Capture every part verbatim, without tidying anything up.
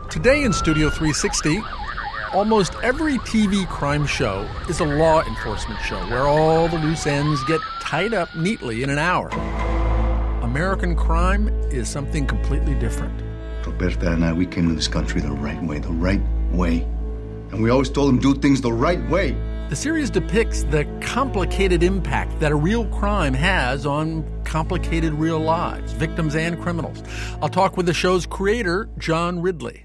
Today in Studio three sixty, almost every T V crime show is a law enforcement show where all the loose ends get tied up neatly in an hour. American crime is something completely different. Roberta and I, we came to this country the right way, the right way. And we always told them do things the right way. The series depicts the complicated impact that a real crime has on complicated real lives, victims and criminals. I'll talk with the show's creator, John Ridley.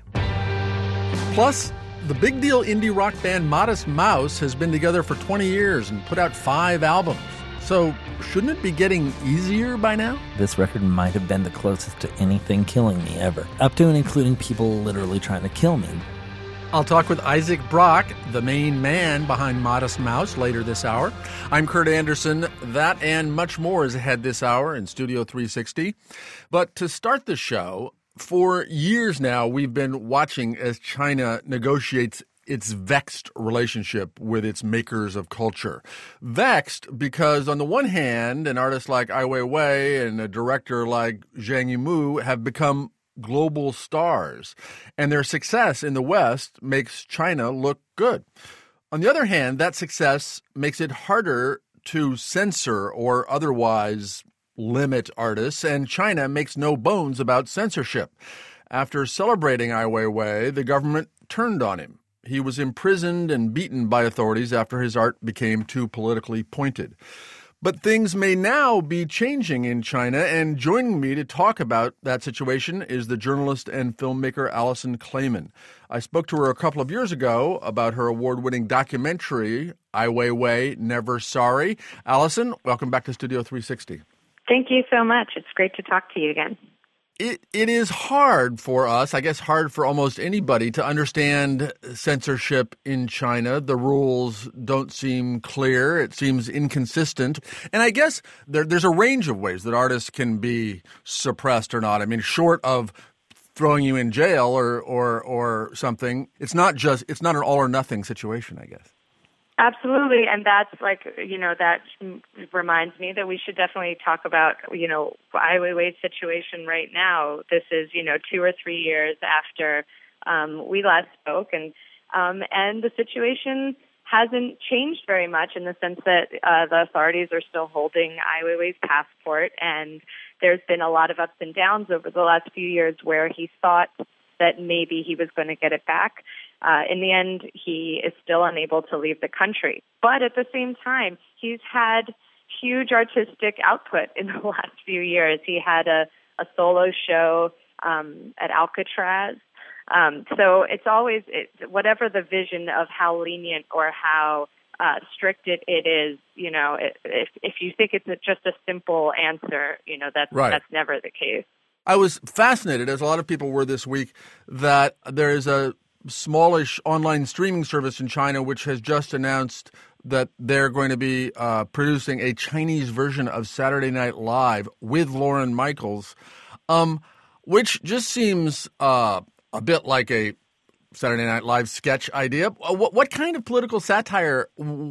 Plus, the big deal indie rock band Modest Mouse has been together for twenty years and put out five albums. So, shouldn't it be getting easier by now? This record might have been the closest to anything killing me ever, up to and including people literally trying to kill me. I'll talk with Isaac Brock, the main man behind Modest Mouse, later this hour. I'm Kurt Anderson. That and much more is ahead this hour in Studio three sixty. But to start the show, for years now, we've been watching as China negotiates its vexed relationship with its makers of culture. Vexed because, on the one hand, an artist like Ai Weiwei and a director like Zhang Yimou have become global stars, and their success in the West makes China look good. On the other hand, that success makes it harder to censor or otherwise limit artists, and China makes no bones about censorship. After celebrating Ai Weiwei, the government turned on him. He was imprisoned and beaten by authorities after his art became too politically pointed. But things may now be changing in China, and joining me to talk about that situation is the journalist and filmmaker Alison Klayman. I spoke to her a couple of years ago about her award-winning documentary, Ai Weiwei, Never Sorry. Alison, welcome back to Studio three sixty. Thank you so much. It's great to talk to you again. It it is hard for us, I guess hard for almost anybody, to understand censorship in China. The rules don't seem clear. It seems inconsistent. And I guess there, there's a range of ways that artists can be suppressed or not. I mean, short of throwing you in jail or or or something, it's not just it's not an all or nothing situation, I guess. Absolutely, and that's like, you know, that reminds me that we should definitely talk about, you know, Ai Weiwei's situation right now. This is, you know, two or three years after um, we last spoke, and um, and the situation hasn't changed very much in the sense that uh, the authorities are still holding Ai Weiwei's passport, and there's been a lot of ups and downs over the last few years where he thought that maybe he was going to get it back. Uh, in the end, he is still unable to leave the country. But at the same time, he's had huge artistic output in the last few years. He had a, a solo show um, at Alcatraz. Um, so it's always, it, whatever the vision of how lenient or how uh, strict it, it is, you know, it, if, if you think it's just a simple answer, you know, that's, right. that's never the case. I was fascinated, as a lot of people were this week, that there is a smallish online streaming service in China which has just announced that they're going to be uh, producing a Chinese version of Saturday Night Live with Lorne Michaels, um, which just seems uh, a bit like a Saturday Night Live sketch idea. What, what kind of political satire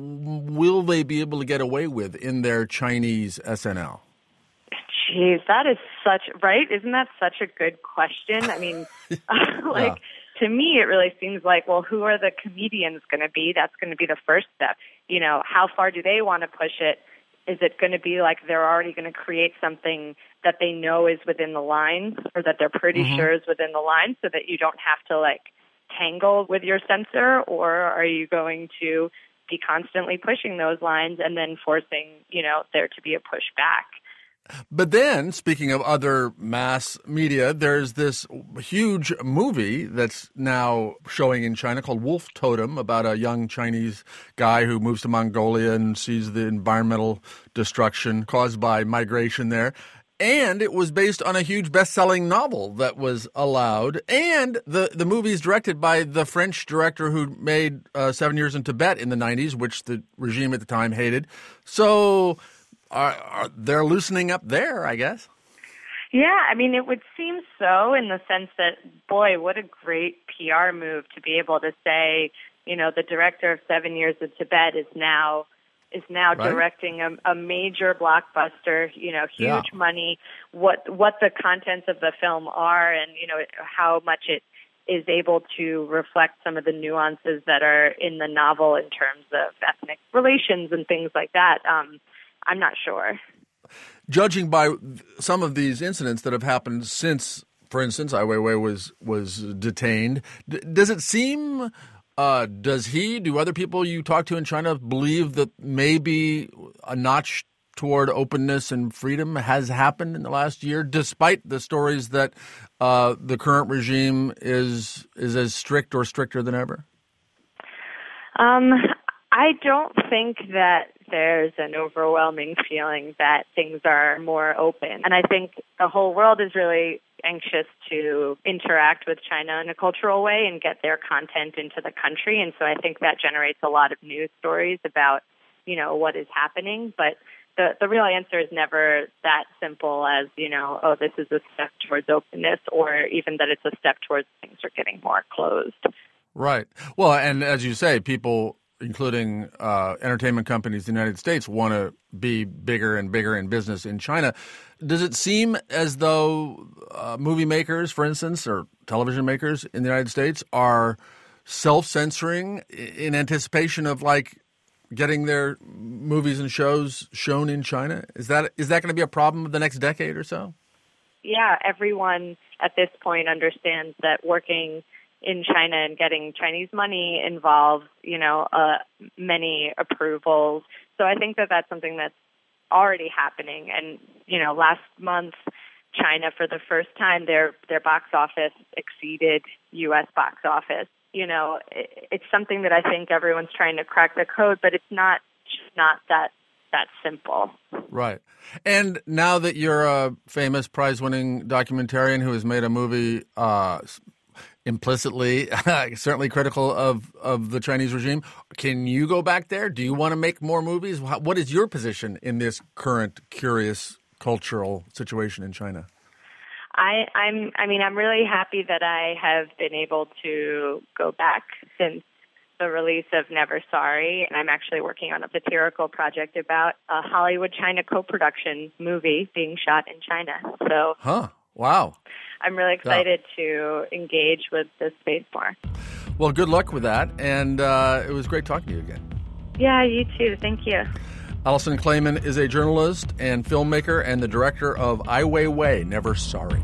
will they be able to get away with in their Chinese S N L? Jeez, that is such, right? Isn't that such a good question? I mean, like, yeah. To me, it really seems like, well, who are the comedians going to be? That's going to be the first step. You know, how far do they want to push it? Is it going to be like they're already going to create something that they know is within the lines, or that they're pretty mm-hmm. sure is within the lines, so that you don't have to, like, tangle with your censor? Or are you going to be constantly pushing those lines and then forcing, you know, there to be a pushback? But then, speaking of other mass media, there's this huge movie that's now showing in China called Wolf Totem, about a young Chinese guy who moves to Mongolia and sees the environmental destruction caused by migration there. And it was based on a huge best-selling novel that was allowed. And the, the movie is directed by the French director who made uh, Seven Years in Tibet in the nineties, which the regime at the time hated. So Are, are they're loosening up there, I guess? Yeah, I mean, it would seem so, in the sense that, boy, what a great P R move to be able to say, you know, the director of Seven Years in Tibet is now is now right. directing a, a major blockbuster, you know, huge yeah. money, what what the contents of the film are, and, you know, how much it is able to reflect some of the nuances that are in the novel in terms of ethnic relations and things like that. Um, I'm not sure. Judging by some of these incidents that have happened since, for instance, Ai Weiwei was was detained, d- does it seem, uh, does he, do other people you talk to in China believe that maybe a notch toward openness and freedom has happened in the last year, despite the stories that uh, the current regime is is as strict or stricter than ever? Um, I don't think that there's an overwhelming feeling that things are more open. And I think the whole world is really anxious to interact with China in a cultural way and get their content into the country. And so I think that generates a lot of news stories about, you know, what is happening. But The, the real answer is never that simple as, you know, oh, this is a step towards openness, or even that it's a step towards things are getting more closed. Right. Well, and as you say, people, including uh, entertainment companies in the United States, want to be bigger and bigger in business in China. Does it seem as though uh, movie makers, for instance, or television makers in the United States are self-censoring in anticipation of, like, getting their movies and shows shown in China? Is that is that going to be a problem the next decade or so? Yeah, everyone at this point understands that working in China and getting Chinese money involves, you know, uh, many approvals. So I think that that's something that's already happening. And, you know, last month, China, for the first time, their their box office exceeded U S box office. You know, it's something that I think everyone's trying to crack the code, but it's not not that that simple. Right. And now that you're a famous prize-winning documentarian who has made a movie uh, implicitly, certainly critical of, of the Chinese regime, can you go back there? Do you want to make more movies? What is your position in this current curious cultural situation in China? I, I'm, I mean, I'm really happy that I have been able to go back since the release of Never Sorry, and I'm actually working on a satirical project about a Hollywood-China co-production movie being shot in China. So, huh? Wow! I'm really excited yeah. to engage with this space more. Well, good luck with that, and uh, it was great talking to you again. Yeah, you too. Thank you. Alison Klayman is a journalist and filmmaker and the director of Ai Weiwei, Never Sorry.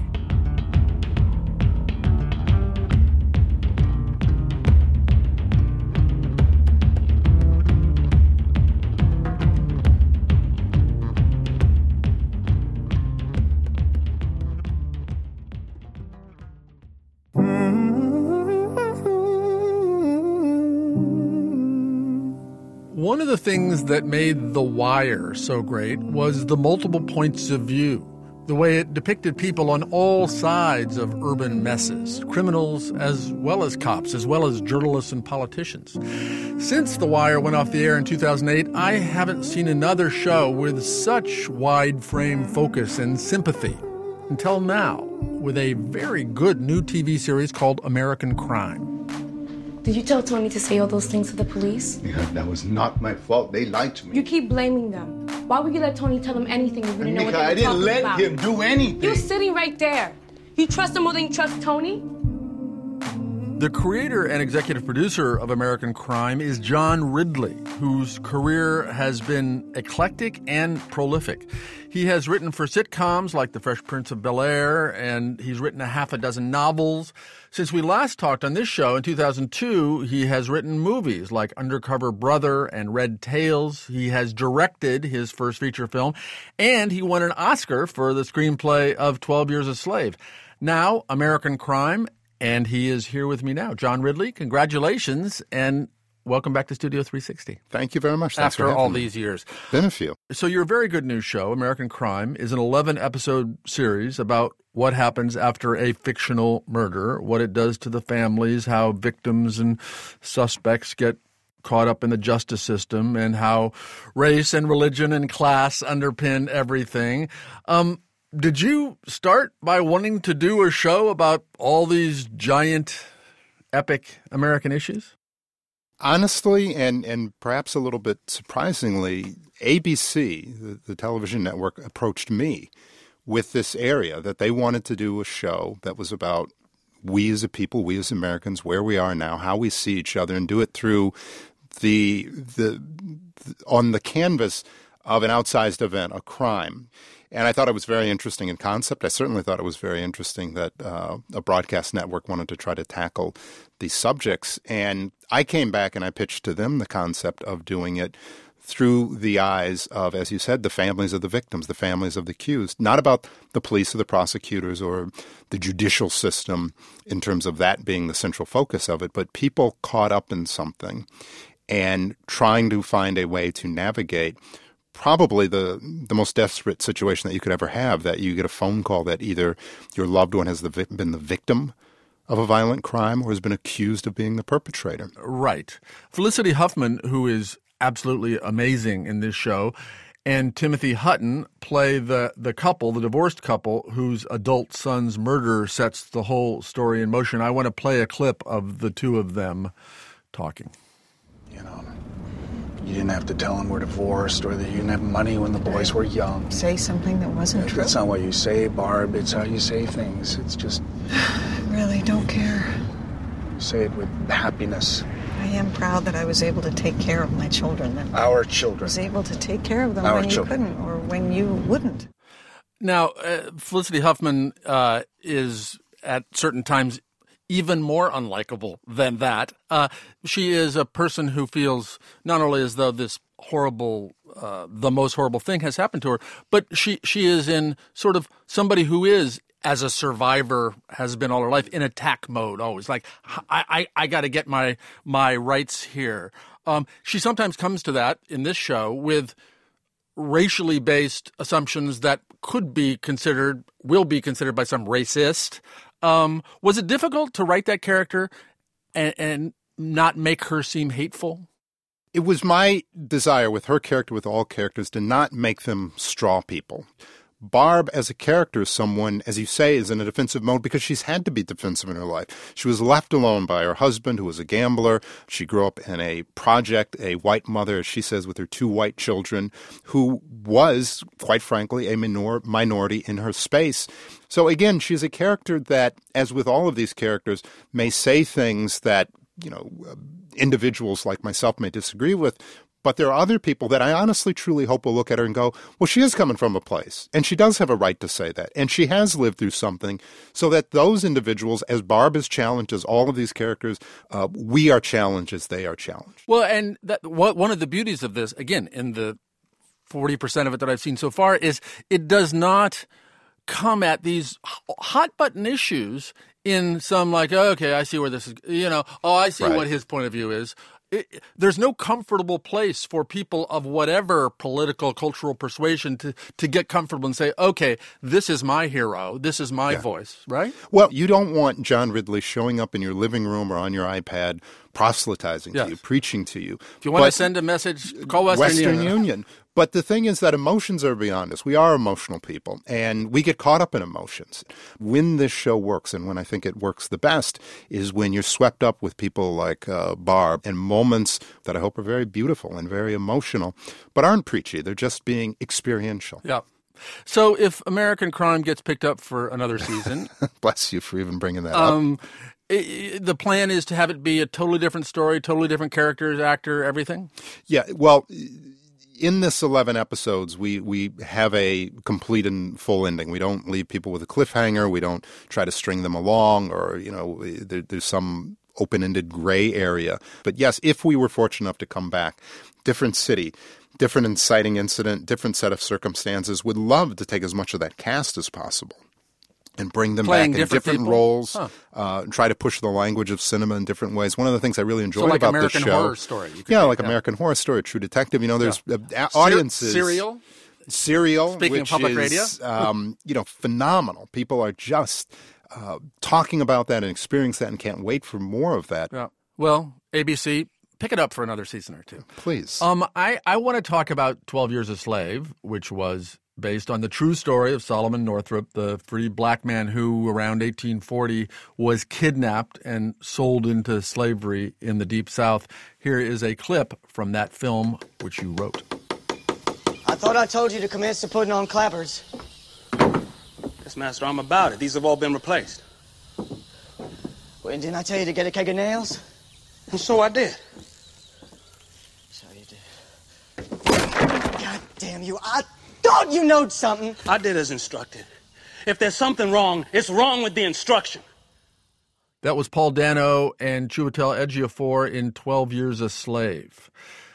One of the things that made The Wire so great was the multiple points of view, the way it depicted people on all sides of urban messes, criminals as well as cops, as well as journalists and politicians. Since The Wire went off the air in two thousand eight, I haven't seen another show with such wide frame focus and sympathy until now, with a very good new T V series called American Crime. Did you tell Tony to say all those things to the police? Yeah, that was not my fault. They lied to me. You keep blaming them. Why would you let Tony tell them anything if you didn't know what they were I didn't talking let about? him do anything. You're sitting right there. You trust him more than you trust Tony? The creator and executive producer of American Crime is John Ridley, whose career has been eclectic and prolific. He has written for sitcoms like The Fresh Prince of Bel-Air, and he's written a half a dozen novels. Since we last talked on this show in two thousand two, he has written movies like Undercover Brother and Red Tails. He has directed his first feature film, and he won an Oscar for the screenplay of twelve Years a Slave. Now, American Crime, and he is here with me now. John Ridley, congratulations, and welcome back to Studio three sixty. Thank you very much. Thanks After all these years. Been a few. So your very good news show, American Crime, is an eleven-episode series about what happens after a fictional murder, what it does to the families, how victims and suspects get caught up in the justice system, and how race and religion and class underpin everything. Um, did you start by wanting to do a show about all these giant, epic American issues? Honestly, and, and perhaps a little bit surprisingly, A B C, the, the television network, approached me with this area that they wanted to do a show that was about we as a people, we as Americans, where we are now, how we see each other, and do it through the the, the on the canvas of an outsized event, a crime. And I thought it was very interesting in concept. I certainly thought it was very interesting that uh, a broadcast network wanted to try to tackle these subjects. And I came back and I pitched to them the concept of doing it through the eyes of, as you said, the families of the victims, the families of the accused, not about the police or the prosecutors or the judicial system in terms of that being the central focus of it, but people caught up in something and trying to find a way to navigate probably the the most desperate situation that you could ever have, that you get a phone call that either your loved one has the, been the victim of a violent crime or has been accused of being the perpetrator. Right. Felicity Huffman, who is absolutely amazing in this show, and Timothy Hutton play the, the couple, the divorced couple, whose adult son's murder sets the whole story in motion. I want to play a clip of the two of them talking. You know, you didn't have to tell them we're divorced or that you didn't have money when the boys were young. Say something that wasn't That's true. That's not what you say, Barb. It's how you say things. It's just... I really don't care. You say it with happiness. I am proud that I was able to take care of my children. That Our I children. was able to take care of them Our when children. you couldn't or when you wouldn't. Now, uh, Felicity Huffman uh, is at certain times even more unlikable than that. Uh, she is a person who feels not only as though this horrible, uh, the most horrible thing has happened to her, but she, she is in sort of somebody who is, as a survivor, has been all her life in attack mode always. Like, I, I, I got to get my, my rights here. Um, she sometimes comes to that in this show with racially based assumptions that could be considered, will be considered by some racist. Um, was it difficult to write that character and, and not make her seem hateful? It was my desire with her character, with all characters, to not make them straw people. Barb, as a character, is someone, as you say, is in a defensive mode because she's had to be defensive in her life. She was left alone by her husband, who was a gambler. She grew up in a project, a white mother, as she says, with her two white children, who was, quite frankly, a minor- minority in her space. So again, she's a character that, as with all of these characters, may say things that, you know, individuals like myself may disagree with. But there are other people that I honestly, truly hope will look at her and go, well, she is coming from a place, and she does have a right to say that, and she has lived through something, so that those individuals, as Barb is challenged, as all of these characters, uh, we are challenged as they are challenged. Well, and that, what, one of the beauties of this, again, in the forty percent of it that I've seen so far, is it does not come at these hot-button issues in some like, oh, okay, I see where this is, you know, oh, I see Right. what his point of view is. It, there's no comfortable place for people of whatever political, cultural persuasion to, to get comfortable and say, okay, this is my hero, this is my Yeah. voice, right? Well, you don't want John Ridley showing up in your living room or on your iPad proselytizing Yes. to you, preaching to you. If you want to But- send a message, call Western, Western Union. Union. But the thing is that emotions are beyond us. We are emotional people, and we get caught up in emotions. When this show works, and when I think it works the best, is when you're swept up with people like uh, Barb and moments that I hope are very beautiful and very emotional, but aren't preachy. They're just being experiential. Yeah. So if American Crime gets picked up for another season, Bless you for even bringing that um, i i the plan is to have it be a totally different story, totally different characters, actor, everything? up. Yeah, well, in this eleven episodes, we, we have a complete and full ending. We don't leave people with a cliffhanger. We don't try to string them along, or, you know, there, there's some open-ended gray area. But yes, if we were fortunate enough to come back, different city, different inciting incident, different set of circumstances, would love to take as much of that cast as possible and bring them Playing back in different different people? roles, Huh. uh, try to push the language of cinema in different ways. One of the things I really enjoyed So like about American this show, Horror Story. You could yeah, take like that. American Horror Story, True Detective. You know, there's uh, a- Ser- audiences. Serial? Serial, Speaking of which public is, radio? um, you know, phenomenal. People are just uh, talking about that and experiencing that and can't wait for more of that. Yeah. Well, A B C, pick it up for another season or two. Please. Um, I, I want to talk about twelve Years a Slave, which was based on the true story of Solomon Northup, the free black man who, around eighteen forty, was kidnapped and sold into slavery in the Deep South. Here is a clip from that film, which you wrote. I thought I told you to commence to putting on clappers. Yes, Master, I'm about it. These have all been replaced. Wait, didn't I tell you to get a keg of nails? And so I did. So you did. God damn you, I thought you knowed something. I did as instructed. If there's something wrong, it's wrong with the instruction. That was Paul Dano and Chiwetel Ejiofor in twelve Years a Slave.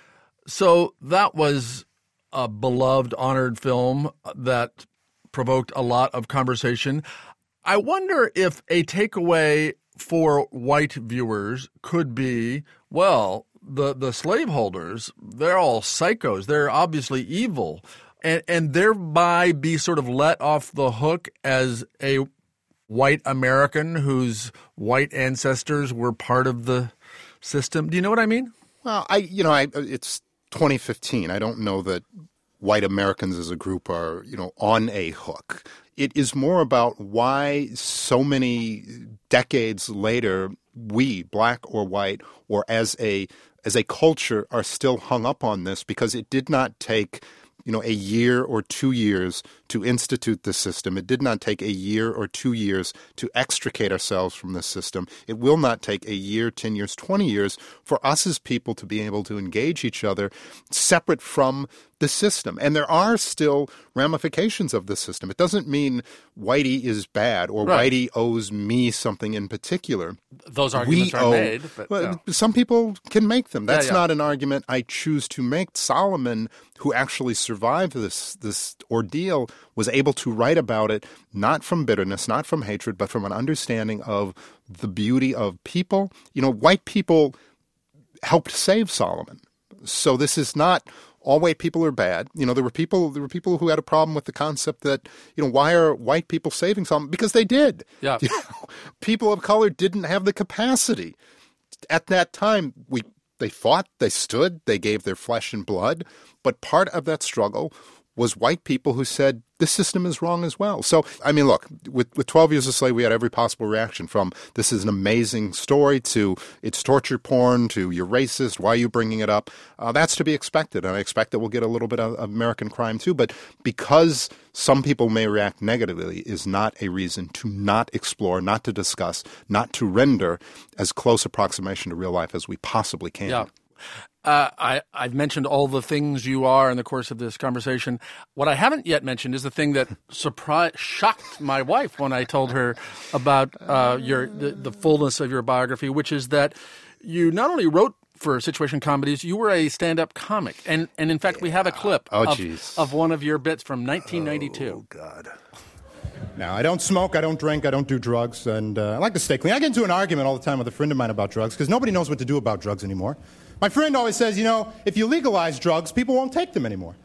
So that was a beloved, honored film that provoked a lot of conversation. I wonder if a takeaway for white viewers could be, well, the, the slaveholders, they're all psychos. They're obviously evil. And, and thereby be sort of let off the hook as a white American whose white ancestors were part of the system. Do you know what I mean? Well, I, you know, I, it's twenty fifteen. I don't know that white Americans as a group are, you know, on a hook. It is more about why so many decades later we, black or white, or as a as a culture, are still hung up on this, because it did not take, you know, a year or two years to institute the system. It did not take a year or two years to extricate ourselves from the system. It will not take a year, ten years, twenty years for us as people to be able to engage each other separate from the system. And there are still ramifications of the system. It doesn't mean Whitey is bad or right. Whitey owes me something in particular. Those arguments we are owe, made. But, well, no. Some people can make them. That's yeah, yeah. not an argument I choose to make. Solomon, who actually survived this this ordeal, was able to write about it not from bitterness, not from hatred, but from an understanding of the beauty of people. You know, white people helped save Solomon. So this is not all white people are bad. You know, there were people there were people who had a problem with the concept that, you know, why are white people saving Solomon? Because they did. Yeah. You know, people of color didn't have the capacity. At that time, we they fought, they stood, they gave their flesh and blood. But part of that struggle was white people who said, this system is wrong as well. So, I mean, look, with, with twelve Years a Slave, we had every possible reaction, from this is an amazing story to it's torture porn to you're racist, why are you bringing it up? Uh, that's to be expected, and I expect that we'll get a little bit of American crime too. But because some people may react negatively is not a reason to not explore, not to discuss, not to render as close approximation to real life as we possibly can. Yeah. Uh, I, I've mentioned all the things you are in the course of this conversation. What I haven't yet mentioned is the thing that surprised, shocked my wife when I told her about uh, your the, the fullness of your biography, which is that you not only wrote for situation comedies, you were a stand-up comic. And, and in fact, we have a clip oh, of, geez. of one of your bits from nineteen ninety-two. Oh, God. Now, I don't smoke, I don't drink, I don't do drugs, and uh, I like to stay clean. I get into an argument all the time with a friend of mine about drugs, because nobody knows what to do about drugs anymore. My friend always says, you know, if you legalize drugs, people won't take them anymore.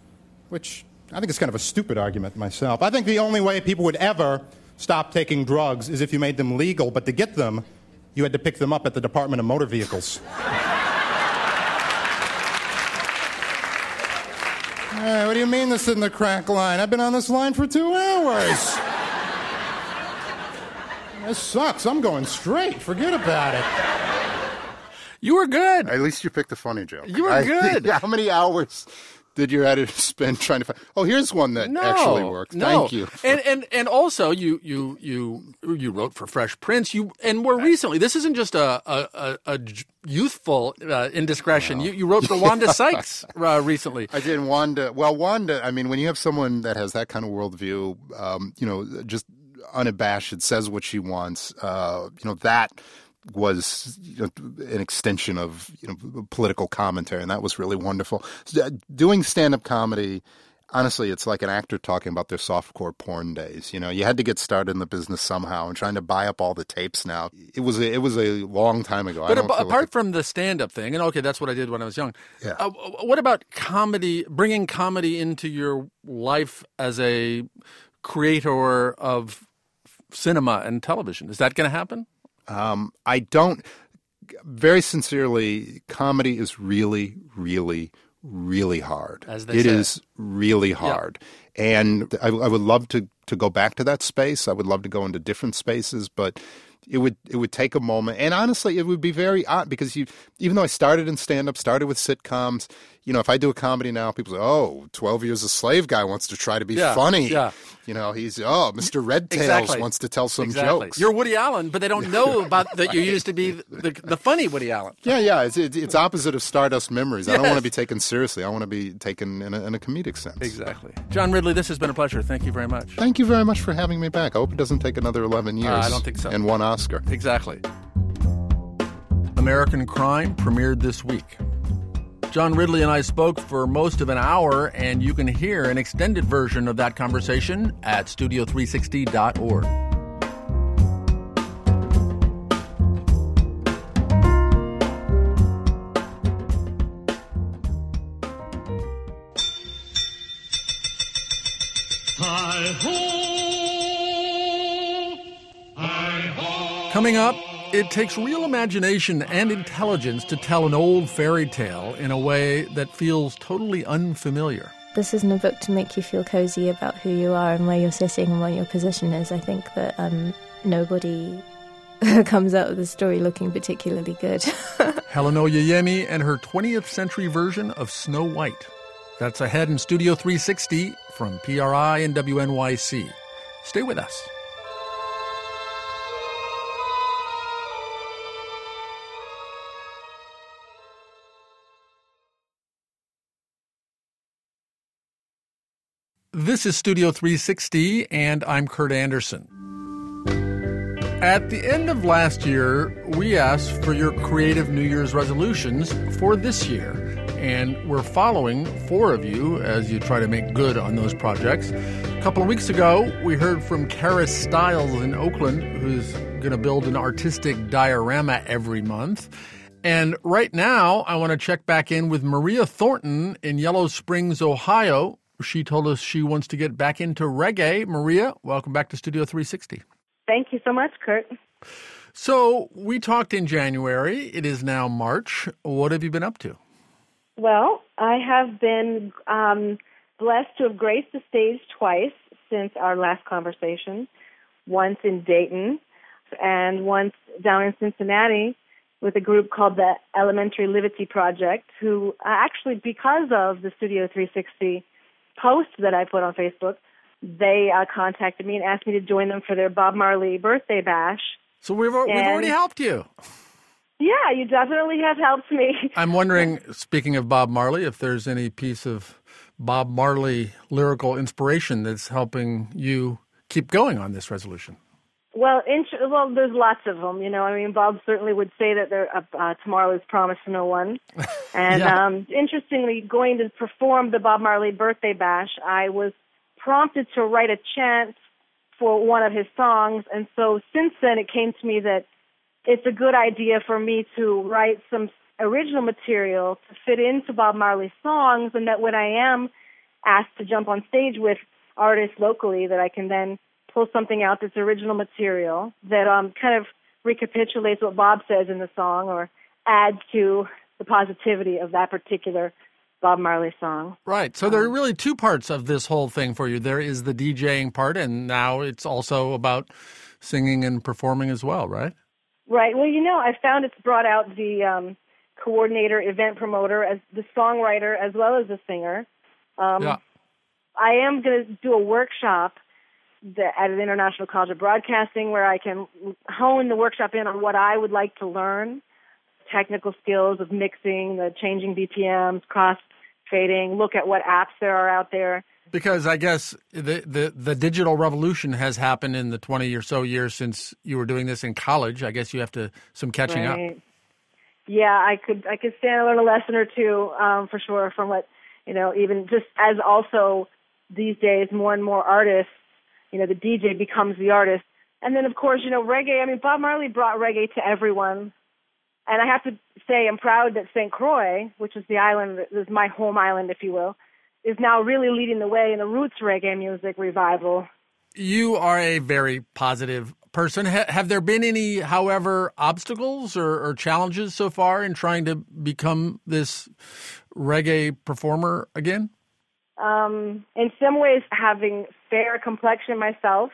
Which I think is kind of a stupid argument myself. I think the only way people would ever stop taking drugs is if you made them legal, but to get them, you had to pick them up at the Department of Motor Vehicles. Hey, what do you mean this isn't the crack line? I've been on this line for two hours. This sucks. I'm going straight. Forget about it. You were good. At least you picked a funny joke. You were I, good. How many hours did your editor spend trying to find? Oh, here's one that no, actually worked. No. Thank you. For... And and and also you you you you wrote for Fresh Prince. You and more recently, this isn't just a a, a, a youthful uh, indiscretion. No. You you wrote for Wanda Sykes uh, recently. I did. Wanda. Well, Wanda. I mean, when you have someone that has that kind of worldview, um, you know, just unabashed, says what she wants. Uh, you know that. was you know, an extension of you know political commentary, and that was really wonderful. Doing stand-up comedy, honestly, it's like an actor talking about their softcore porn days. You know, you had to get started in the business somehow, and trying to buy up all the tapes now. It was a, it was a long time ago. But I don't ab- apart like it... from the stand-up thing, and okay, that's what I did when I was young. Yeah. Uh, what about comedy? Bringing comedy into your life as a creator of cinema and television, is that going to happen? Um, I don't, very sincerely, comedy is really, really, really hard. As they It say. is really hard. Yeah. And I, I would love to, to go back to that space. I would love to go into different spaces, but it would it would take a moment. And honestly, it would be very odd because you, even though I started in stand-up, started with sitcoms, you know, if I do a comedy now, people say, oh, twelve Years a Slave guy wants to try to be yeah, funny. Yeah. You know, he's, oh, Mister Red Tails exactly. wants to tell some exactly. jokes. You're Woody Allen, but they don't know about that you used to be the, the funny Woody Allen. Yeah, yeah. It's, it's opposite of Stardust Memories. Yes. I don't want to be taken seriously. I want to be taken in a, in a comedic sense. Exactly. John Ridley, this has been a pleasure. Thank you very much. Thank you very much for having me back. I hope it doesn't take another eleven years. Uh, I don't think so. And one Oscar. Exactly. American Crime premiered this week. John Ridley and I spoke for most of an hour, and you can hear an extended version of that conversation at studio three sixty dot org. Coming up, it takes real imagination and intelligence to tell an old fairy tale in a way that feels totally unfamiliar. This isn't a book to make you feel cozy about who you are and where you're sitting and what your position is. I think that um, nobody comes out of the story looking particularly good. Helen Oyeyemi and her twentieth century version of Snow White. That's ahead in Studio three sixty from P R I and W N Y C. Stay with us. This is Studio three sixty, and I'm Kurt Anderson. At the end of last year, we asked for your creative New Year's resolutions for this year, and we're following four of you as you try to make good on those projects. A couple of weeks ago, we heard from Karis Stiles in Oakland, who's going to build an artistic diorama every month. And right now, I want to check back in with Maria Thornton in Yellow Springs, Ohio. She told us she wants to get back into reggae. Maria, welcome back to Studio three sixty. Thank you so much, Kurt. So we talked in January. It is now March. What have you been up to? Well, I have been um, blessed to have graced the stage twice since our last conversation, once in Dayton and once down in Cincinnati with a group called the Elementary Liberty Project, who uh, actually, because of the Studio three sixty post that I put on Facebook, they uh, contacted me and asked me to join them for their Bob Marley birthday bash. So we've, we've already helped you. Yeah, you definitely have helped me. I'm wondering, speaking of Bob Marley, if there's any piece of Bob Marley lyrical inspiration that's helping you keep going on this resolution. Well, int- well, there's lots of them. You know, I mean, Bob certainly would say that there, uh, uh, tomorrow is promised to no one. And yeah. um, interestingly, going to perform the Bob Marley birthday bash, I was prompted to write a chant for one of his songs. And so since then, it came to me that it's a good idea for me to write some original material to fit into Bob Marley's songs, and that when I am asked to jump on stage with artists locally, that I can then pull something out that's original material that um, kind of recapitulates what Bob says in the song or adds to the positivity of that particular Bob Marley song. Right. So there are really two parts of this whole thing for you. There is the DJing part, and now it's also about singing and performing as well, right? Right. Well, you know, I found it's brought out the um, coordinator, event promoter, as the songwriter, as well as the singer. Um, yeah. I am going to do a workshop The, at an International College of Broadcasting where I can hone the workshop in on what I would like to learn, technical skills of mixing, the changing B P Ms, cross-fading, look at what apps there are out there. Because I guess the, the, the digital revolution has happened in the twenty or so years since you were doing this in college. I guess you have to some catching right. up. Yeah, I could I could stand to learn a lesson or two um, for sure from what, you know, even just as also these days more and more artists, you know, the D J becomes the artist. And then, of course, you know, reggae, I mean, Bob Marley brought reggae to everyone. And I have to say I'm proud that Saint Croix, which is the island, is my home island, if you will, is now really leading the way in the roots reggae music revival. You are a very positive person. Ha- have there been any, however, obstacles or, or challenges so far in trying to become this reggae performer again? Um, in some ways, having fair complexion myself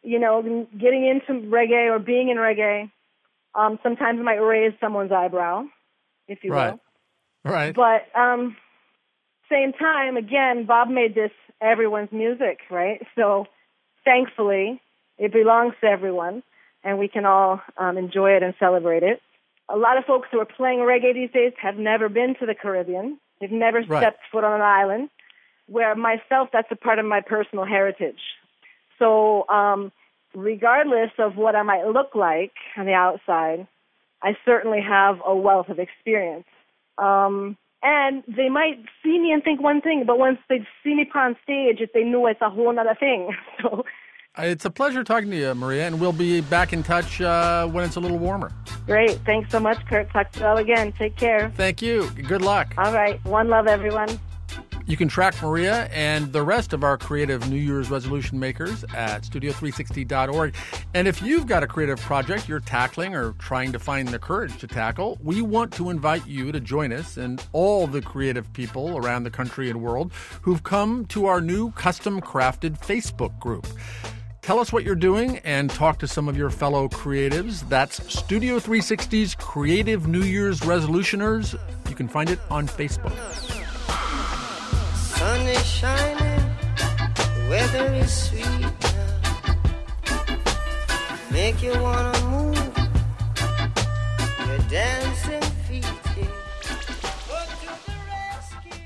you know, getting into reggae or being in reggae, um, sometimes might raise someone's eyebrow, if you right. will. Right. But um, same time, again, Bob made this everyone's music, right? So thankfully, it belongs to everyone, and we can all um, enjoy it and celebrate it. A lot of folks who are playing reggae these days have never been to the Caribbean. They've never right. stepped foot on an island, where myself, that's a part of my personal heritage. So um, regardless of what I might look like on the outside, I certainly have a wealth of experience. Um, and they might see me and think one thing, but once they see me on stage, they know it's a whole other thing. So it's a pleasure talking to you, Maria, and we'll be back in touch uh, when it's a little warmer. Great. Thanks so much, Kurt. Talk to you all again. Take care. Thank you. Good luck. All right. One love, everyone. You can track Maria and the rest of our creative New Year's resolution makers at studio three sixty dot org. And if you've got a creative project you're tackling or trying to find the courage to tackle, we want to invite you to join us and all the creative people around the country and world who've come to our new custom-crafted Facebook group. Tell us what you're doing and talk to some of your fellow creatives. That's Studio three sixty's Creative New Year's Resolutioners. You can find it on Facebook. Sun is shining, the weather is sweet now. Make you wanna move your dancing feet. Yeah. Go to the rescue.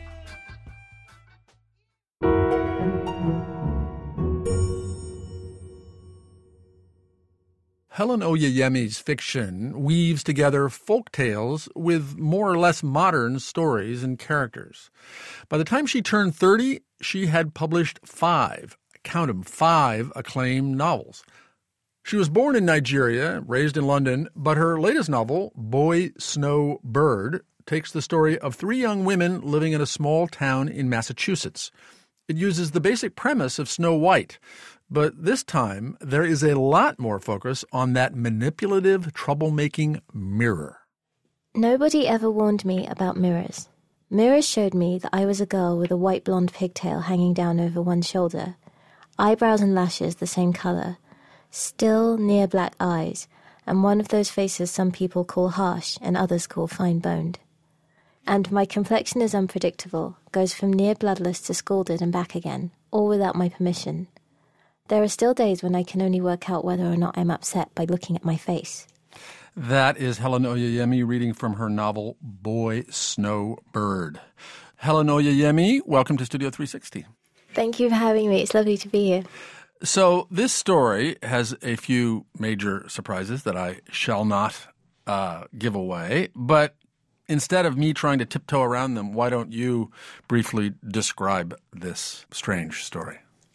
Helen Oyeyemi's fiction weaves together folk tales with more or less modern stories and characters. By the time she turned thirty, she had published five, count them, five acclaimed novels. She was born in Nigeria, raised in London, but her latest novel, Boy, Snow, Bird, takes the story of three young women living in a small town in Massachusetts. It uses the basic premise of Snow White, but this time there is a lot more focus on that manipulative, troublemaking mirror. Nobody ever warned me about mirrors. Mirrors showed me that I was a girl with a white blonde pigtail hanging down over one shoulder, eyebrows and lashes the same colour, still near black eyes, and one of those faces some people call harsh and others call fine-boned. And my complexion is unpredictable, goes from near bloodless to scalded and back again, all without my permission. There are still days when I can only work out whether or not I'm upset by looking at my face. That is Helen Oyeyemi reading from her novel, Boy, Snow, Bird. Helen Oyeyemi, welcome to Studio three sixty. Thank you for having me. It's lovely to be here. So this story has a few major surprises that I shall not uh, give away, but instead of me trying to tiptoe around them, why don't you briefly describe this strange story?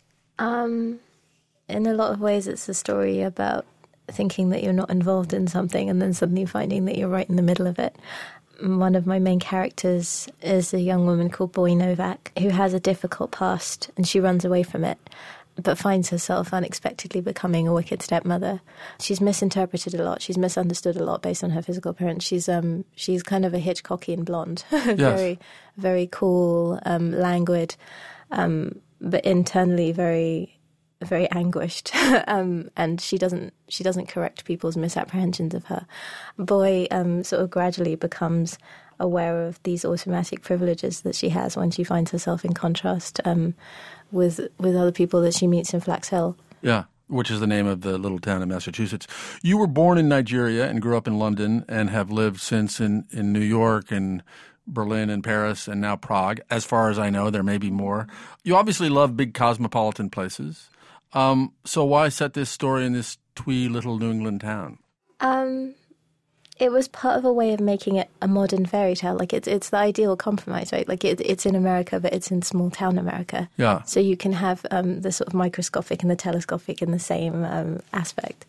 Um, in a lot of ways, it's a story about thinking that you're not involved in something and then suddenly finding that you're right in the middle of it. One of my main characters is a young woman called Boy Novak who has a difficult past and she runs away from it, but finds herself unexpectedly becoming a wicked stepmother. She's misinterpreted a lot. She's misunderstood a lot based on her physical appearance. She's um she's kind of a Hitchcockian blonde, yes. very very cool, um, languid, um, but internally very very anguished. um, and she doesn't she doesn't correct people's misapprehensions of her. Boy um, sort of gradually becomes aware of these automatic privileges that she has when she finds herself in contrast um, with with other people that she meets in Flax Hill. Yeah, which is the name of the little town in Massachusetts. You were born in Nigeria and grew up in London and have lived since in, in New York and Berlin and Paris and now Prague. As far as I know, there may be more. You obviously love big cosmopolitan places. Um, so why set this story in this twee little New England town? Um, it was part of a way of making it a modern fairy tale. Like it's it's the ideal compromise, right? Like it, it's in America, but it's in small town America. Yeah. So you can have um, the sort of microscopic and the telescopic in the same um, aspect.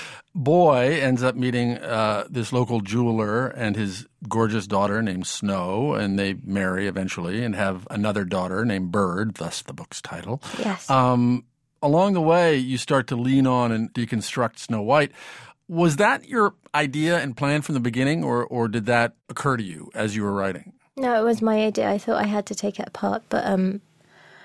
Boy ends up meeting uh, this local jeweler and his gorgeous daughter named Snow, and they marry eventually and have another daughter named Bird, thus the book's title. Yes. Um, along the way, you start to lean on and deconstruct Snow White. Was that your idea and plan from the beginning, or, or did that occur to you as you were writing? No, it was my idea. I thought I had to take it apart, but um,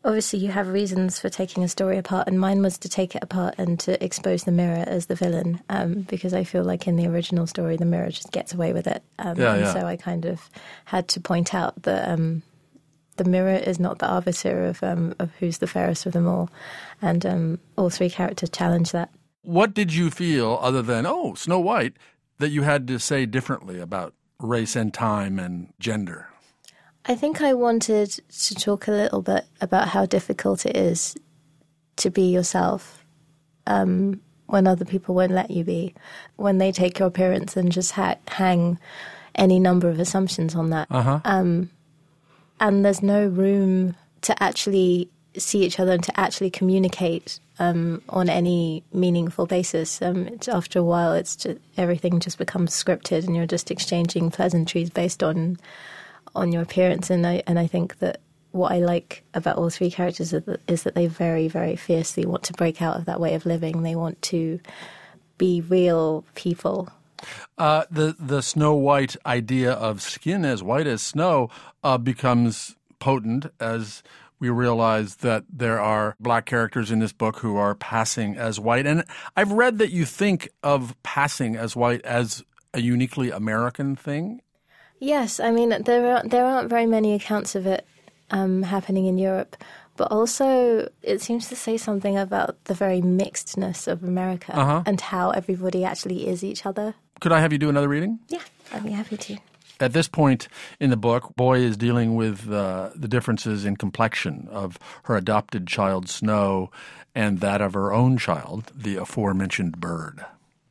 obviously you have reasons for taking a story apart, and mine was to take it apart and to expose the mirror as the villain, um, because I feel like in the original story the mirror just gets away with it. Um, yeah, and yeah. so I kind of had to point out that um, the mirror is not the arbiter of, um, of who's the fairest of them all, and um, all three characters challenge that. What did you feel, other than, oh, Snow White, that you had to say differently about race and time and gender? I think I wanted to talk a little bit about how difficult it is to be yourself um, when other people won't let you be, when they take your appearance and just ha- hang any number of assumptions on that. Uh-huh. Um, and there's no room to actually see each other and to actually communicate um, on any meaningful basis. Um, it's, after a while, it's just, everything just becomes scripted, and you're just exchanging pleasantries based on on your appearance. And I and I think that what I like about all three characters is that, is that they very, very fiercely want to break out of that way of living. They want to be real people. Uh, the the Snow White idea of skin as white as snow uh, becomes potent as we realize that there are black characters in this book who are passing as white. And I've read that you think of passing as white as a uniquely American thing. Yes, I mean, there, are, there aren't very many accounts of it um, happening in Europe, but also it seems to say something about the very mixedness of America uh-huh. and how everybody actually is each other. Could I have you do another reading? Yeah, I'd be happy to. At this point in the book, Boy is dealing with uh, the differences in complexion of her adopted child, Snow, and that of her own child, the aforementioned Bird.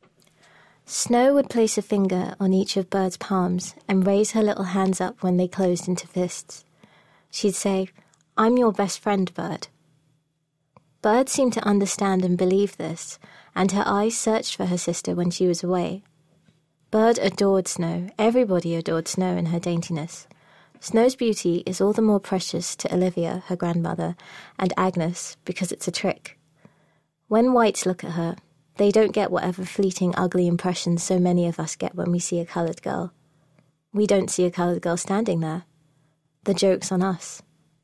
Snow would place a finger on each of Bird's palms and raise her little hands up when they closed into fists. She'd say, "I'm your best friend, Bird." Bird seemed to understand and believe this, and her eyes searched for her sister when she was away. Bird adored Snow. Everybody adored Snow in her daintiness. Snow's beauty is all the more precious to Olivia, her grandmother, and Agnes because it's a trick. When whites look at her, they don't get whatever fleeting ugly impressions so many of us get when we see a coloured girl. We don't see a coloured girl standing there. The joke's on us.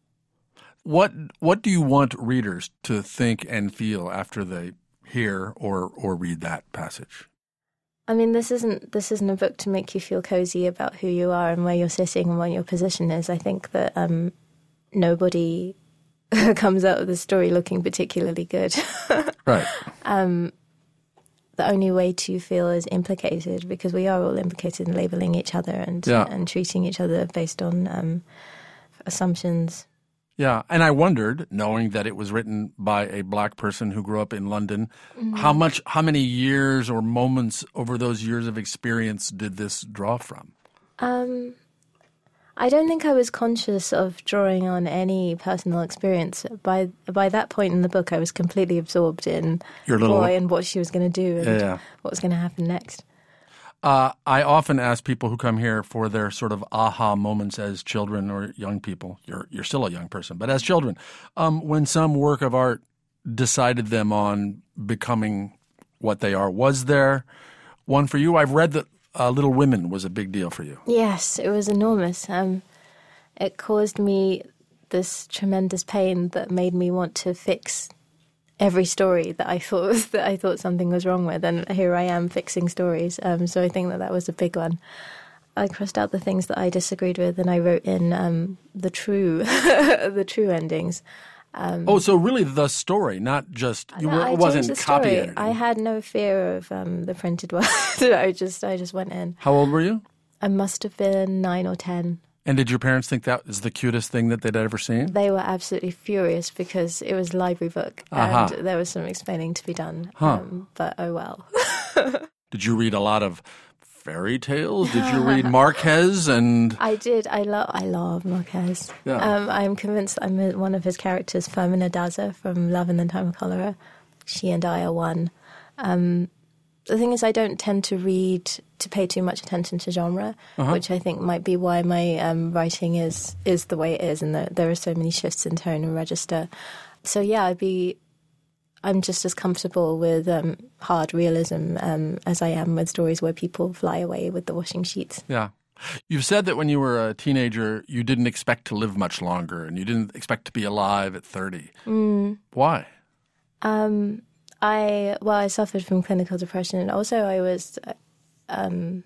What what do you want readers to think and feel after they hear or, or read that passage? I mean, this isn't this isn't a book to make you feel cozy about who you are and where you're sitting and what your position is. I think that um, nobody comes out of the story looking particularly good. Right. Um, the only way to feel is implicated, because we are all implicated in labelling each other and yeah. and treating each other based on um, assumptions. Yeah, and I wondered, knowing that it was written by a black person who grew up in London, mm-hmm. how much, how many years or moments over those years of experience did this draw from? Um, I don't think I was conscious of drawing on any personal experience. By by that point in the book, I was completely absorbed in Your little Boy and what she was going to do and yeah. what was going to happen next. Uh, I often ask people who come here for their sort of aha moments as children or young people. You're you're still a young person, but as children, um, when some work of art decided them on becoming what they are. Was there one for you? I've read that uh, Little Women was a big deal for you. Yes, it was enormous. Um, it caused me this tremendous pain that made me want to fix every story that I thought was, that I thought something was wrong with, and here I am fixing stories. Um, so I think that that was a big one. I crossed out the things that I disagreed with, and I wrote in um, the true, the true endings. Um, oh, so really the story, not just you no, were, I it wasn't changed the copy story. editing. I had no fear of um, the printed word. I just, I just went in. How old were you? I must have been nine or ten. And did your parents think that was the cutest thing that they'd ever seen? They were absolutely furious because it was a library book and uh-huh. there was some explaining to be done. Huh. Um, but oh well. Did you read a lot of fairy tales? Did you read Marquez? And I did. I love. I love Marquez. Yeah. Um, I'm convinced I'm one of his characters, Fermina Daza from Love in the Time of Cholera. She and I are one. Um, the thing is, I don't tend to read to pay too much attention to genre, uh-huh. which I think might be why my um, writing is is the way it is, and the, there are so many shifts in tone and register. So yeah, I'd be. I'm just as comfortable with um, hard realism um, as I am with stories where people fly away with the washing sheets. Yeah. You've said that when you were a teenager, you didn't expect to live much longer and you didn't expect to be alive at thirty. Mm. Why? Um, I, well, I suffered from clinical depression, and also I was, um,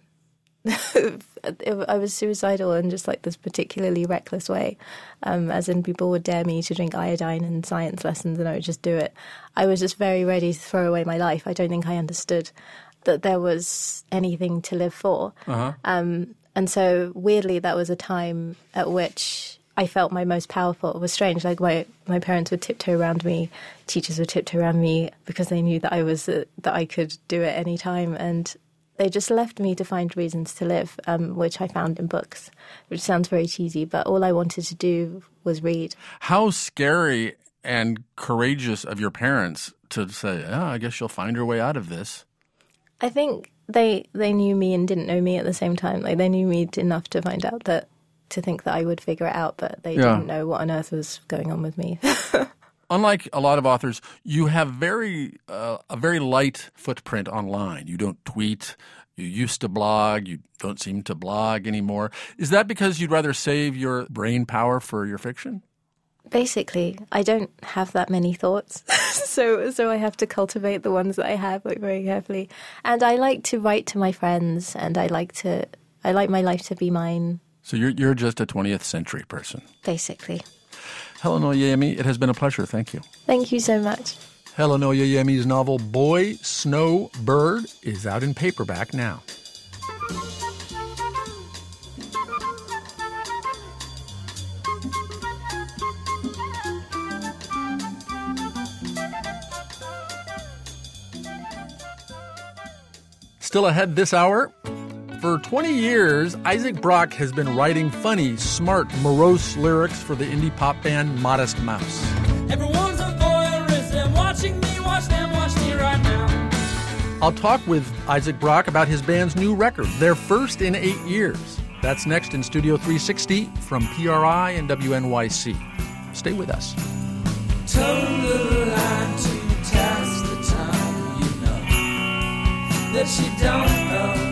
I was suicidal in just like this particularly reckless way, um, as in people would dare me to drink iodine in science lessons and I would just do it. I was just very ready to throw away my life. I don't think I understood that there was anything to live for. Uh-huh. Um, and so weirdly, that was a time at which I felt my most powerful. It was strange. Like my, my parents would tiptoe around me, teachers would tiptoe around me because they knew that I was uh, that I could do it any time, and they just left me to find reasons to live, um, which I found in books, which sounds very cheesy, but all I wanted to do was read. How scary and courageous of your parents to say, "Oh, I guess you'll find your way out of this." I think they they knew me and didn't know me at the same time. Like they knew me enough to find out that. To think that I would figure it out, but they yeah. didn't know what on earth was going on with me. Unlike a lot of authors, you have very uh, a very light footprint online. You don't tweet. You used to blog. You don't seem to blog anymore. Is that because you'd rather save your brain power for your fiction? Basically, I don't have that many thoughts, so so I have to cultivate the ones that I have like very carefully. And I like to write to my friends, and I like to I like my life to be mine. So you're you're just a twentieth century person. Basically. Helen Oyeyemi, it has been a pleasure. Thank you. Thank you so much. Helen Oyeyemi's novel Boy, Snow, Bird is out in paperback now. Still ahead this hour. For twenty years, Isaac Brock has been writing funny, smart, morose lyrics for the indie pop band Modest Mouse. Everyone's a voyeurist and watching me, watch them, watch me right now. I'll talk with Isaac Brock about his band's new record, their first in eight years. That's next in Studio three sixty from P R I and W N Y C. Stay with us. Turn the line to pass the time, you know that you don't know.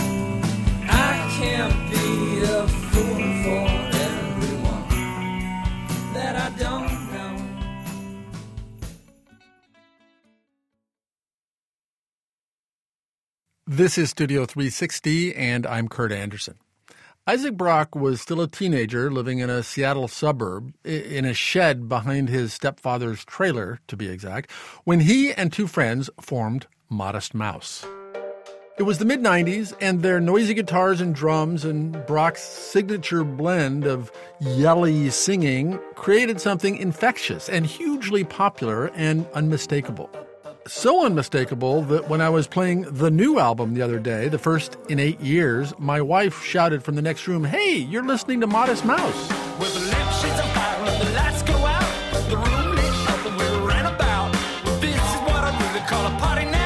Can't be a fool for everyone that I don't know. This is Studio three sixty, and I'm Kurt Anderson. Isaac Brock was still a teenager living in a Seattle suburb, in a shed behind his stepfather's trailer, to be exact, when he and two friends formed Modest Mouse. It was the mid nineties, and their noisy guitars and drums and Brock's signature blend of yelly singing created something infectious and hugely popular and unmistakable. So unmistakable that when I was playing the new album the other day, the first in eight years, my wife shouted from the next room, "Hey, you're listening to Modest Mouse." With the lampshades on fire and the lights go out, the room lit up and we ran about. Well, this is what I really call a party now.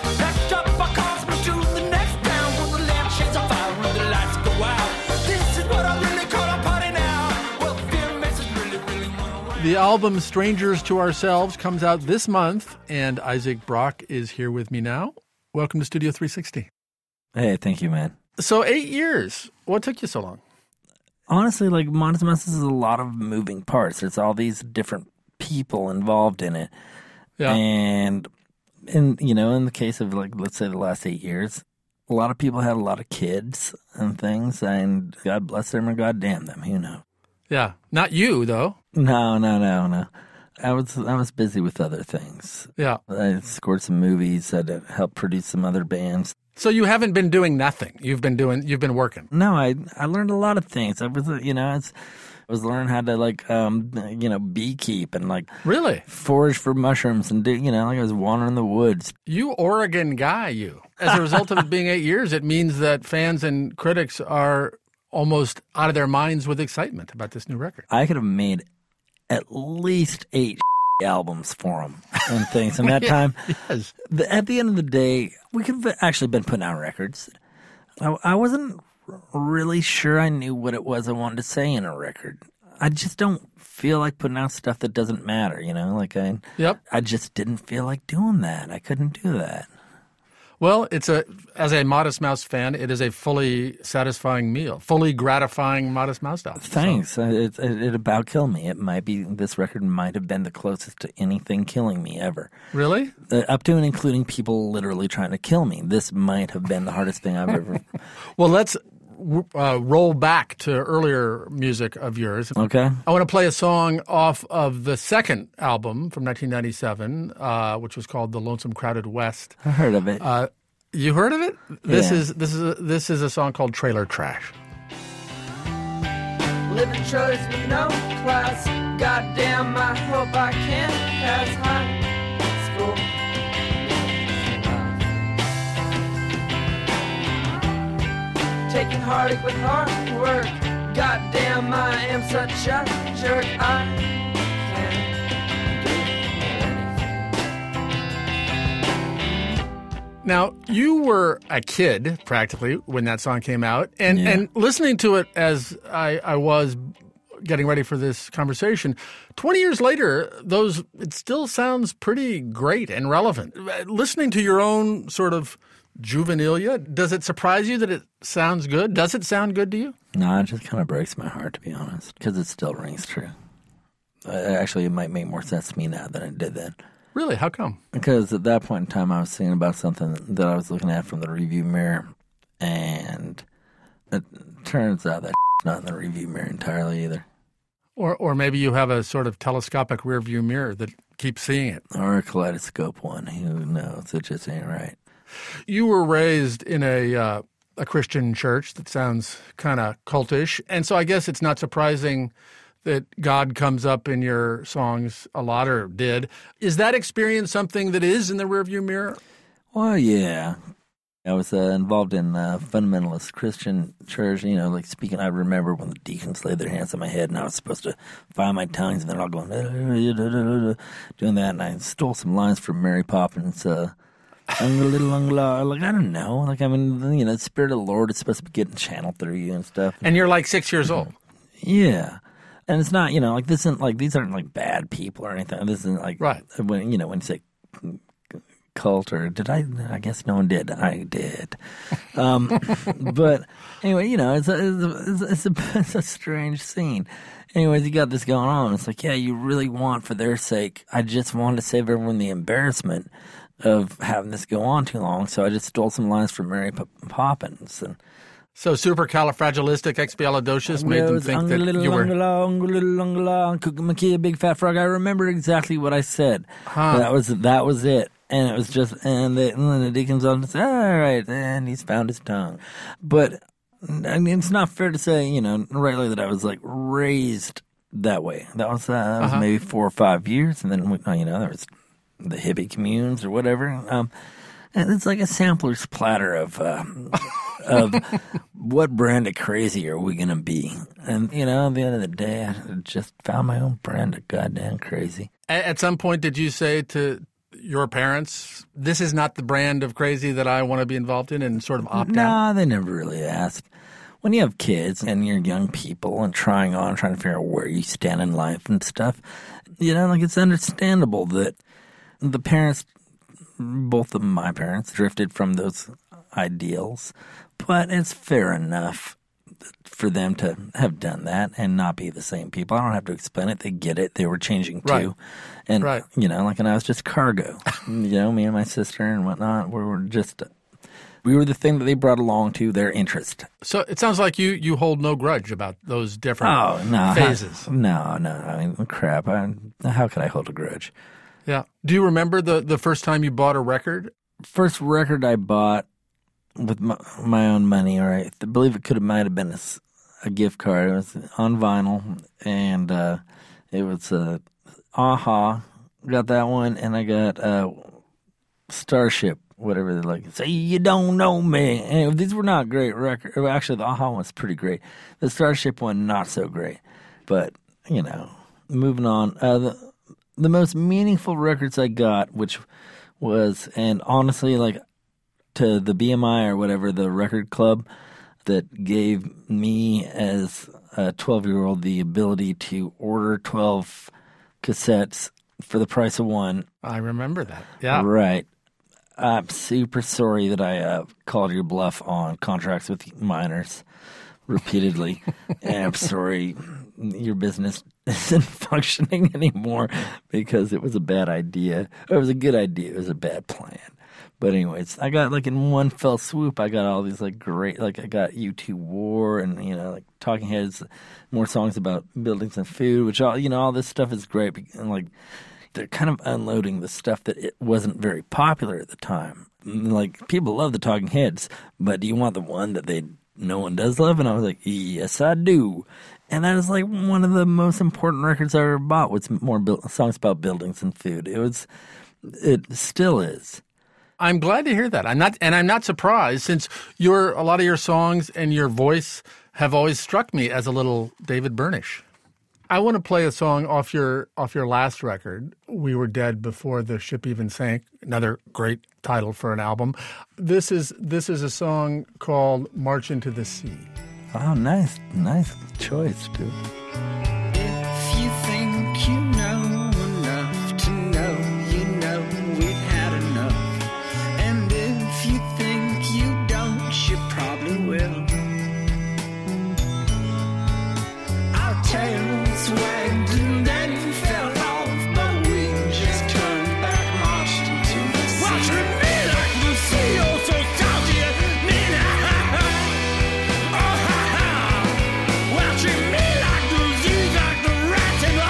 The album Strangers to Ourselves comes out this month, and Isaac Brock is here with me now. Welcome to Studio three sixty. Hey, thank you, man. So eight years. What took you so long? Honestly, like, Modest Mouse is a lot of moving parts. There's all these different people involved in it. Yeah. And, and, you know, in the case of, like, let's say the last eight years, a lot of people had a lot of kids and things, and God bless them or God damn them, you know. Yeah. Not you, though. No, no, no, no. I was I was busy with other things. Yeah. I scored some movies. I helped produce some other bands. So you haven't been doing nothing. You've been doing. You've been working. No, I I learned a lot of things. I was, you know, I was, I was learning how to like, um, you know, beekeep and like really forage for mushrooms and do, you know, like I was wandering the woods. You Oregon guy, you. As a result of it being eight years, it means that fans and critics are almost out of their minds with excitement about this new record. I could have made at least eight albums for them and things. And that time, yes. the, at the end of the day, we could have actually been putting out records. I, I wasn't really sure I knew what it was I wanted to say in a record. I just don't feel like putting out stuff that doesn't matter, you know? Like I, yep. I just didn't feel like doing that. I couldn't do that. Well, it's a as a Modest Mouse fan, it is a fully satisfying meal, fully gratifying Modest Mouse album. Thanks. So. It, it, it about killed me. It might be this record might have been the closest to anything killing me ever. Really? Uh, up to and including people literally trying to kill me. This might have been the hardest thing I've ever. Well, let's uh, roll back to earlier music of yours. Okay. I want to play a song off of the second album from nineteen ninety-seven, uh, which was called "The Lonesome Crowded West." I heard of it. Uh, you heard of it? This yeah. is this is a, this is a song called "Trailer Trash." Living choice with no class. Goddamn, I hope I can pass high school. Taking heartache with hard work. Goddamn, I am such a jerk. I can't do anything. Now, you were a kid practically when that song came out, and yeah. and listening to it as I, I was getting ready for this conversation, twenty years later, those it still sounds pretty great and relevant. Listening to your own sort of juvenilia, does it surprise you that it sounds good? Does it sound good to you? No, it just kind of breaks my heart, to be honest, because it still rings true. Uh, actually, it might make more sense to me now than it did then. Really? How come? Because at that point in time, I was thinking about something that I was looking at from the review mirror, and it turns out that not in the review mirror entirely either. Or or maybe you have a sort of telescopic rearview mirror that keeps seeing it. Or a kaleidoscope one. Who knows? It just ain't right. You were raised in a uh, a Christian church that sounds kind of cultish, and so I guess it's not surprising that God comes up in your songs a lot, or did. Is that experience something that is in the rearview mirror? Well, yeah. I was uh, involved in a fundamentalist Christian church, you know, like speaking, I remember when the deacons laid their hands on my head and I was supposed to file my tongues and they're all going, doing that, and I stole some lines from Mary Poppins, uh, like, I don't know, like, I mean, you know, the Spirit of the Lord is supposed to be getting channeled through you and stuff. And you're like six years old. Yeah. And it's not, you know, like this isn't like, these aren't like bad people or anything. This isn't like, right. when, you know, when you say cult or did I, I guess no one did. I did. Um, but anyway, you know, it's a, it's, a, it's, a, it's a strange scene. Anyways, you got this going on. It's like, yeah, you really want, for their sake, I just wanted to save everyone the embarrassment of having this go on too long. So I just stole some lines from Mary P- Poppins. And so supercalifragilisticexpialidocious made them think that you were... Cooking my kid, big fat frog. I remember exactly what I said. Huh. That was that was it. And it was just, and, the, and then the deacons all said, all right, and he's found his tongue. But, I mean, it's not fair to say, you know, rightly that I was, like, raised that way. That was, uh, that was uh-huh. maybe four or five years, and then, you know, there was the hippie communes or whatever. Um, and it's like a sampler's platter of, uh, of what brand of crazy are we going to be? And, you know, at the end of the day, I just found my own brand of goddamn crazy. At some point, did you say to your parents, this is not the brand of crazy that I want to be involved in, and sort of opt no, out? Nah, they never really asked. When you have kids and you're young people and trying on, trying to figure out where you stand in life and stuff, you know, like it's understandable that the parents, both of my parents, drifted from those ideals. But it's fair enough for them to have done that and not be the same people. I don't have to explain it. They get it. They were changing too. Right. And, right. you know, like, and I was just cargo. You know, me and my sister and whatnot, we were just, we were the thing that they brought along to their interest. So it sounds like you, you hold no grudge about those different oh, no, phases. I, no, no. I mean, crap. I, how could I hold a grudge? Yeah. Do you remember the, the first time you bought a record? First record I bought with my, my own money, or I believe it could have might have been a, a gift card. It was on vinyl, and uh, it was uh, Aha. Got that one, and I got uh, Starship, whatever they like. Say you don't know me. And these were not great records. Actually, the Aha one's pretty great. The Starship one, not so great. But you know, moving on. Uh, the the most meaningful records I got, which was, and honestly, like, to the B M I or whatever, the record club that gave me as a twelve-year-old the ability to order twelve cassettes for the price of one. I remember that. Yeah. Right. I'm super sorry that I uh, called your bluff on contracts with minors repeatedly. And I'm sorry your business isn't functioning anymore because it was a bad idea. It was a good idea. It was a bad plan. But anyways, I got like in one fell swoop, I got all these like great, like I got U two War and, you know, like Talking Heads, more songs about buildings and food, which all, you know, all this stuff is great. And like, they're kind of unloading the stuff that it wasn't very popular at the time. Like, people love the Talking Heads, but do you want the one that they no one does love? And I was like, yes, I do. And that is like one of the most important records I ever bought, was more build, songs about buildings and food. It was, it still is. I'm glad to hear that. I'm not, and I'm not surprised, since your a lot of your songs and your voice have always struck me as a little David Byrnish. I want to play a song off your off your last record, We Were Dead Before the Ship Even Sank. Another great title for an album. This is this is a song called March Into the Sea. Oh, nice, nice choice too. If you think you know enough to know, you know we've had enough. And if you think you don't, you probably will. Our tails wagged and then fell off, but we just turned back, marched into the sea. Watching me like the sea, oh so salty, me now. Oh ha ha. Watching me like the Z's, like the rats and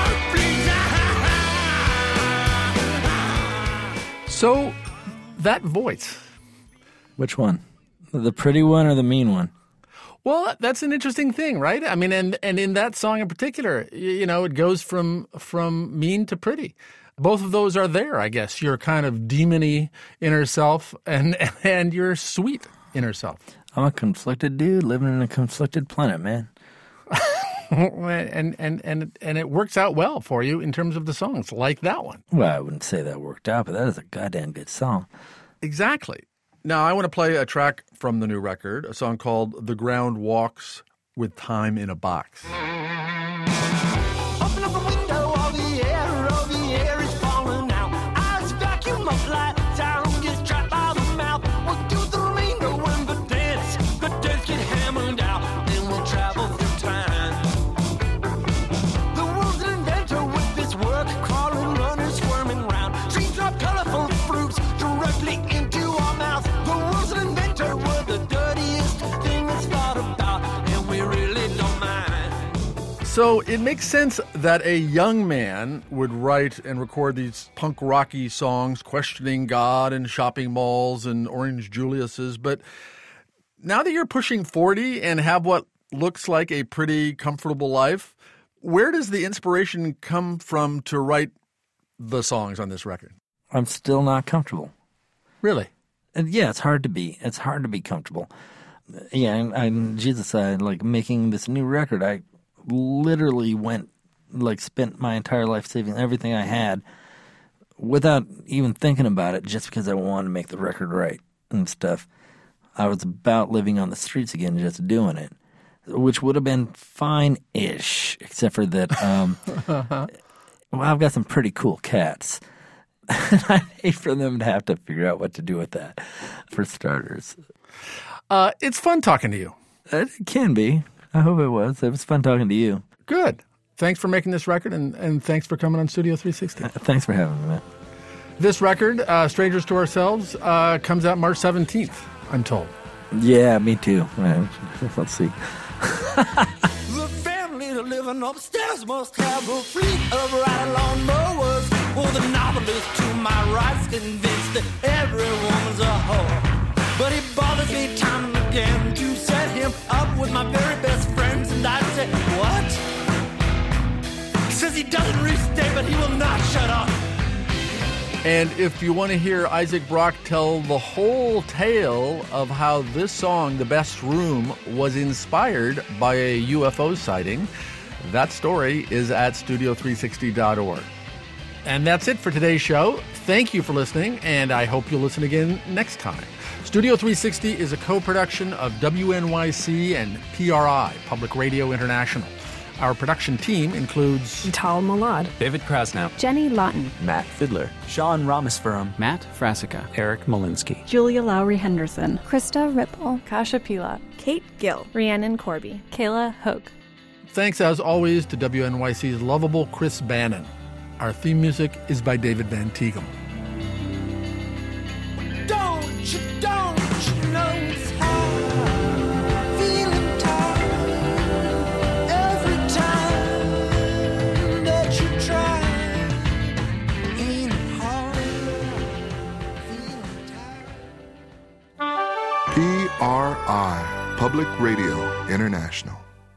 the fleas. So, that voice. Which one? The pretty one or the mean one? Well, that's an interesting thing, right? I mean, and and in that song in particular, you know, it goes from from mean to pretty. Both of those are there, I guess. Your kind of demon-y inner self and and your sweet inner self. I'm a conflicted dude living in a conflicted planet, man. and and and and it works out well for you in terms of the songs, like that one. Well, I wouldn't say that worked out, but that is a goddamn good song. Exactly. Now, I want to play a track from the new record, a song called The Ground Walks with Time in a Box. Open up the window, all the air, all the air is falling out. Eyes vacuum up like sound gets trapped by the mouth. We'll do the remainder when the dance, the dance get hammered out. Then we'll travel through time. The world's an inventor with this work, crawling, running, squirming round. Trees drop colorful fruits directly into our mouth. The world's an inventor, we're the dirtiest thing that's thought about, and we really don't mind. So it makes sense that a young man would write and record these punk rocky songs questioning God and shopping malls and Orange Julius's. But now that you're pushing forty and have what looks like a pretty comfortable life, where does the inspiration come from to write the songs on this record? I'm still not comfortable. Really? And yeah, it's hard to be. It's hard to be comfortable. Yeah, and, and Jesus, I like making this new record. I literally went, like, spent my entire life saving everything I had without even thinking about it, just because I wanted to make the record right and stuff. I was about living on the streets again, just doing it, which would have been fine-ish, except for that. Um, well, I've got some pretty cool cats. I hate for them to have to figure out what to do with that, for starters. Uh, it's fun talking to you. It can be. I hope it was. It was fun talking to you. Good. Thanks for making this record, and, and thanks for coming on Studio three sixty. Uh, thanks for having me, man. This record, uh, Strangers to Ourselves, uh, comes out March seventeenth, I'm told. Yeah, me too. Man. Let's see. The family living upstairs must have a fleet of ride-along mowers. Well, the novelist to my right's convinced that every woman's a whore. But it bothers me time and again to set him up with my very best friends. And I say, what? He says he doesn't really stay, but he will not shut up. And if you want to hear Isaac Brock tell the whole tale of how this song, The Best Room, was inspired by a U F O sighting, that story is at studio three sixty dot org. And that's it for today's show. Thank you for listening, and I hope you'll listen again next time. Studio three sixty is a co-production of W N Y C and P R I, Public Radio International. Our production team includes Tal Malad, David Krasnow, Jenny Lawton, Matt Fiddler, Sean Ramaspuram, Matt Frasica, Eric Molinsky, Julia Lowry Henderson, Krista Ripple, Kasha Pila, Kate Gill, Rhiannon Corby, Kayla Hogue. Thanks, as always, to W N Y C's lovable Chris Bannon. Our theme music is by David Van Tighem. Don't you, don't you know it's hard, feeling tired every time that you try, ain't it hard, feeling tired. P R I, Public Radio International.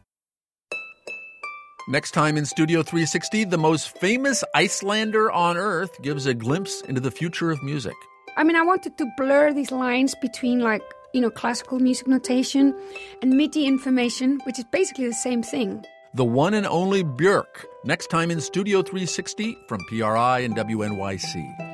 Next time in Studio three sixty, the most famous Icelander on Earth gives a glimpse into the future of music. I mean, I wanted to blur these lines between, like, you know, classical music notation and MIDI information, which is basically the same thing. The one and only Björk, next time in Studio three sixty from P R I and W N Y C.